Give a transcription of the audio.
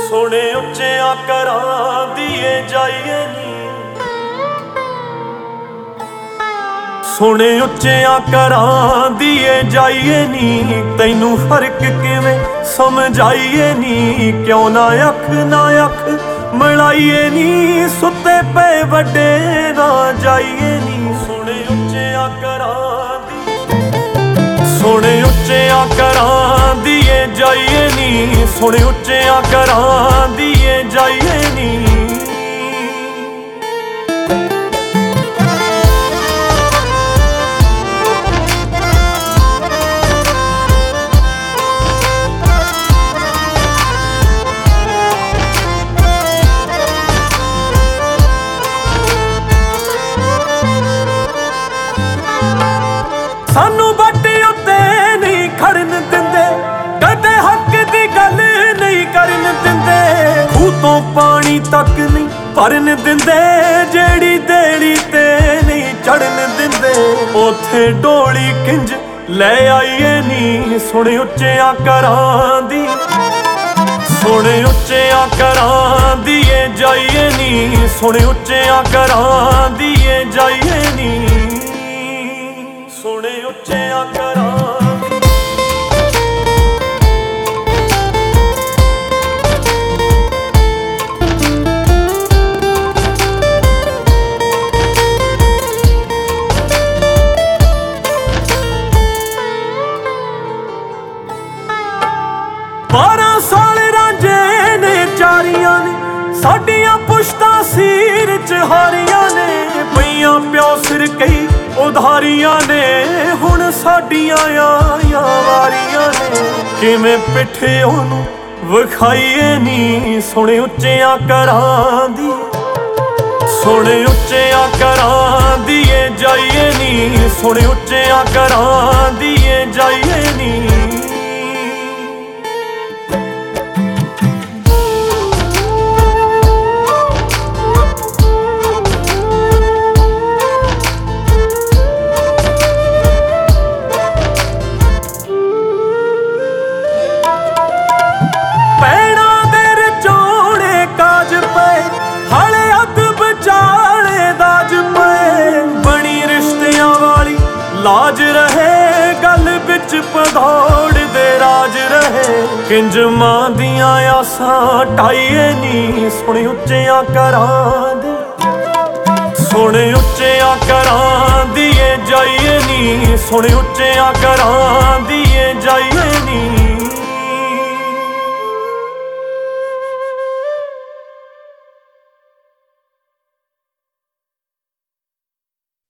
सोने उच्चिया करां दिए जाइए नी, सोने उच्चिया करां दिए जाइए नी। तैनू फर्क किवें समझाइए नी, क्यों ना अख मिलाइए नी। सुते पे वड्डे ना जाइए नी, सोने उच्चिया करां सोने उच्चिया करां दिए जाइए नी, सोने उच्चिया करां दिए जाइए नी। सानू बाटे उत्ते नहीं खड़न दिंदे, कदे हक दी गल नहीं करन दिंदे। खूह तो पानी तक नहीं भरन दिंदे, जेड़ी देड़ी ते नहीं चढ़न दिंदे। ओथे डोली किंज ले आइए नी, सोने उच्चिया करां दी, सोने उच्चिया करां दिए जाइए नी, सोने उच्चिया करां दिए जाइए नी। सोने उच्चिया करां बारह साल रांझे ने चारियां ने, साडियां पुश्तां सीर च हारियां ने। पईयां प्यो सिर कई उधारियां ने, हुण साडियां आइयां वारियां ने। किवें पिट्ठे ओनू विखाइए नी, सोने उच्चिया करां दी, सोने उच्चिया करां दिए जाइए नी, सोने उच्चिया करां दिए जाइए नी। लाज रहे गल बिच भदौड़ दे राज रहे, किंज मां दियां आसां ढाइए नी। सोने उच्चिया करां दी, सोने उच्चिया करां दिए जाइए नी, सोने उच्चिया करां